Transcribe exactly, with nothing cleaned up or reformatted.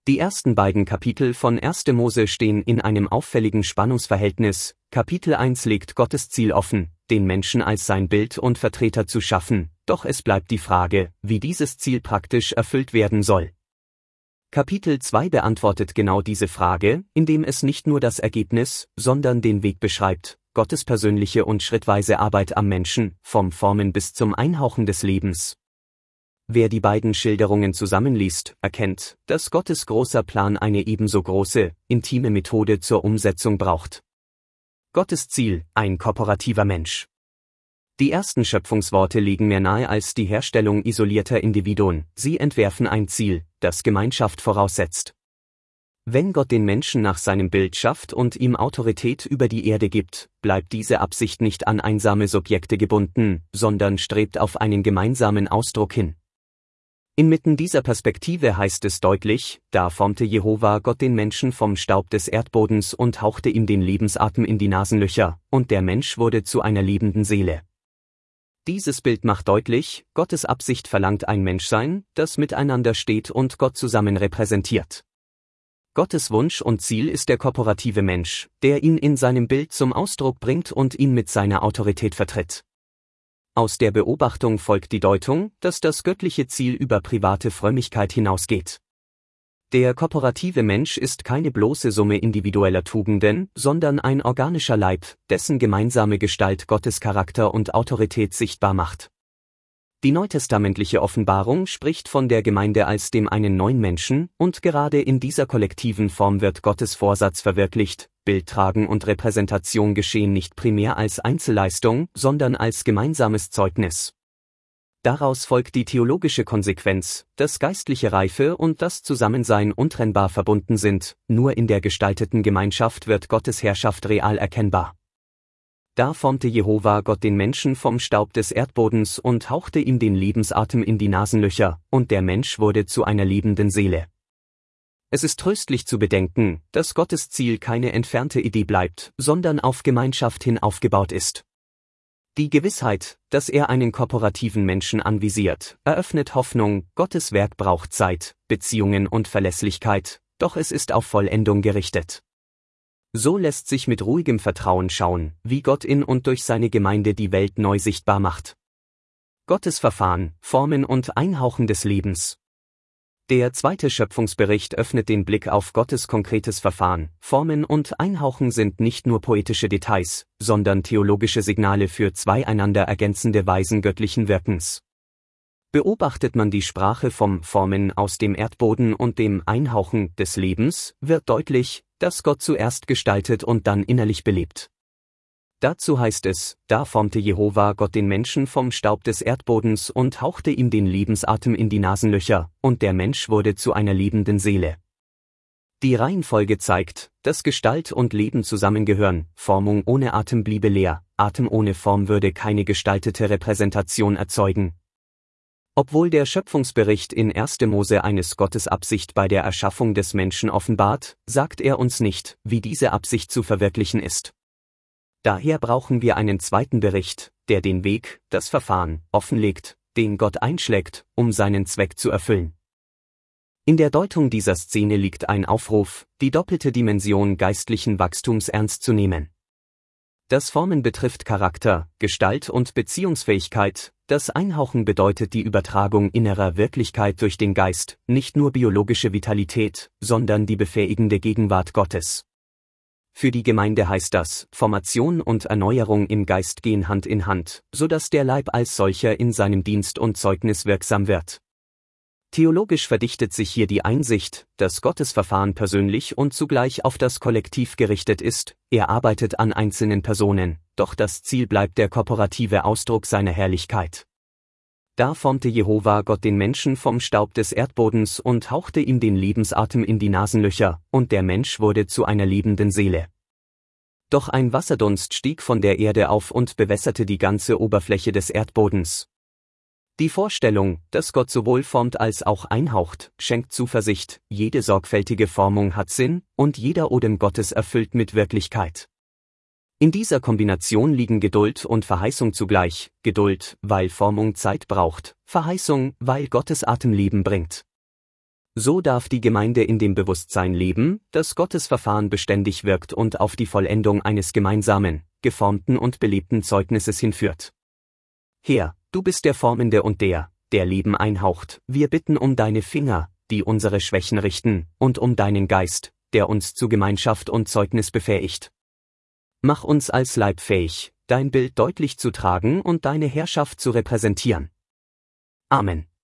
Die ersten beiden Kapitel von erster Mose stehen in einem auffälligen Spannungsverhältnis. Kapitel eins legt Gottes Ziel offen, den Menschen als sein Bild und Vertreter zu schaffen, doch es bleibt die Frage, wie dieses Ziel praktisch erfüllt werden soll. Kapitel zwei beantwortet genau diese Frage, indem es nicht nur das Ergebnis, sondern den Weg beschreibt, Gottes persönliche und schrittweise Arbeit am Menschen, vom Formen bis zum Einhauchen des Lebens. Wer die beiden Schilderungen zusammenliest, erkennt, dass Gottes großer Plan eine ebenso große, intime Methode zur Umsetzung braucht. Gottes Ziel, ein kooperativer Mensch. Die ersten Schöpfungsworte legen mehr nahe als die Herstellung isolierter Individuen, sie entwerfen ein Ziel, das Gemeinschaft voraussetzt. Wenn Gott den Menschen nach seinem Bild schafft und ihm Autorität über die Erde gibt, bleibt diese Absicht nicht an einsame Subjekte gebunden, sondern strebt auf einen gemeinsamen Ausdruck hin. Inmitten dieser Perspektive heißt es deutlich, da formte Jehova Gott den Menschen vom Staub des Erdbodens und hauchte ihm den Lebensatem in die Nasenlöcher, und der Mensch wurde zu einer lebenden Seele. Dieses Bild macht deutlich, Gottes Absicht verlangt ein Menschsein, das miteinander steht und Gott zusammen repräsentiert. Gottes Wunsch und Ziel ist der kooperative Mensch, der ihn in seinem Bild zum Ausdruck bringt und ihn mit seiner Autorität vertritt. Aus der Beobachtung folgt die Deutung, dass das göttliche Ziel über private Frömmigkeit hinausgeht. Der kooperative Mensch ist keine bloße Summe individueller Tugenden, sondern ein organischer Leib, dessen gemeinsame Gestalt Gottes Charakter und Autorität sichtbar macht. Die neutestamentliche Offenbarung spricht von der Gemeinde als dem einen neuen Menschen, und gerade in dieser kollektiven Form wird Gottes Vorsatz verwirklicht. Bildtragen und Repräsentation geschehen nicht primär als Einzelleistung, sondern als gemeinsames Zeugnis. Daraus folgt die theologische Konsequenz, dass geistliche Reife und das Zusammensein untrennbar verbunden sind, nur in der gestalteten Gemeinschaft wird Gottes Herrschaft real erkennbar. Da formte Jehova Gott den Menschen vom Staub des Erdbodens und hauchte ihm den Lebensatem in die Nasenlöcher, und der Mensch wurde zu einer lebenden Seele. Es ist tröstlich zu bedenken, dass Gottes Ziel keine entfernte Idee bleibt, sondern auf Gemeinschaft hin aufgebaut ist. Die Gewissheit, dass er einen kooperativen Menschen anvisiert, eröffnet Hoffnung. Gottes Werk braucht Zeit, Beziehungen und Verlässlichkeit, doch es ist auf Vollendung gerichtet. So lässt sich mit ruhigem Vertrauen schauen, wie Gott in und durch seine Gemeinde die Welt neu sichtbar macht. Gottes Verfahren, Formen und Einhauchen des Lebens. Der zweite Schöpfungsbericht öffnet den Blick auf Gottes konkretes Verfahren. Formen und Einhauchen sind nicht nur poetische Details, sondern theologische Signale für zwei einander ergänzende Weisen göttlichen Wirkens. Beobachtet man die Sprache vom Formen aus dem Erdboden und dem Einhauchen des Lebens, wird deutlich, dass Gott zuerst gestaltet und dann innerlich belebt. Dazu heißt es, da formte Jehova Gott den Menschen vom Staub des Erdbodens und hauchte ihm den Lebensatem in die Nasenlöcher, und der Mensch wurde zu einer lebenden Seele. Die Reihenfolge zeigt, dass Gestalt und Leben zusammengehören. Formung ohne Atem bliebe leer, Atem ohne Form würde keine gestaltete Repräsentation erzeugen. Obwohl der Schöpfungsbericht in erster Mose eines Gottes Absicht bei der Erschaffung des Menschen offenbart, sagt er uns nicht, wie diese Absicht zu verwirklichen ist. Daher brauchen wir einen zweiten Bericht, der den Weg, das Verfahren, offenlegt, den Gott einschlägt, um seinen Zweck zu erfüllen. In der Deutung dieser Szene liegt ein Aufruf, die doppelte Dimension geistlichen Wachstums ernst zu nehmen. Das Formen betrifft Charakter, Gestalt und Beziehungsfähigkeit, das Einhauchen bedeutet die Übertragung innerer Wirklichkeit durch den Geist, nicht nur biologische Vitalität, sondern die befähigende Gegenwart Gottes. Für die Gemeinde heißt das, Formation und Erneuerung im Geist gehen Hand in Hand, sodass der Leib als solcher in seinem Dienst und Zeugnis wirksam wird. Theologisch verdichtet sich hier die Einsicht, dass Gottes Verfahren persönlich und zugleich auf das Kollektiv gerichtet ist. Er arbeitet an einzelnen Personen, doch das Ziel bleibt der kooperative Ausdruck seiner Herrlichkeit. Da formte Jehova Gott den Menschen vom Staub des Erdbodens und hauchte ihm den Lebensatem in die Nasenlöcher, und der Mensch wurde zu einer lebenden Seele. Doch ein Wasserdunst stieg von der Erde auf und bewässerte die ganze Oberfläche des Erdbodens. Die Vorstellung, dass Gott sowohl formt als auch einhaucht, schenkt Zuversicht, jede sorgfältige Formung hat Sinn, und jeder Odem Gottes erfüllt mit Wirklichkeit. In dieser Kombination liegen Geduld und Verheißung zugleich, Geduld, weil Formung Zeit braucht, Verheißung, weil Gottes Atem Leben bringt. So darf die Gemeinde in dem Bewusstsein leben, dass Gottes Verfahren beständig wirkt und auf die Vollendung eines gemeinsamen, geformten und belebten Zeugnisses hinführt. Herr, du bist der Formende und der, der Leben einhaucht. Wir bitten um deine Finger, die unsere Schwächen richten, und um deinen Geist, der uns zu Gemeinschaft und Zeugnis befähigt. Mach uns als Leib fähig, dein Bild deutlich zu tragen und deine Herrschaft zu repräsentieren. Amen.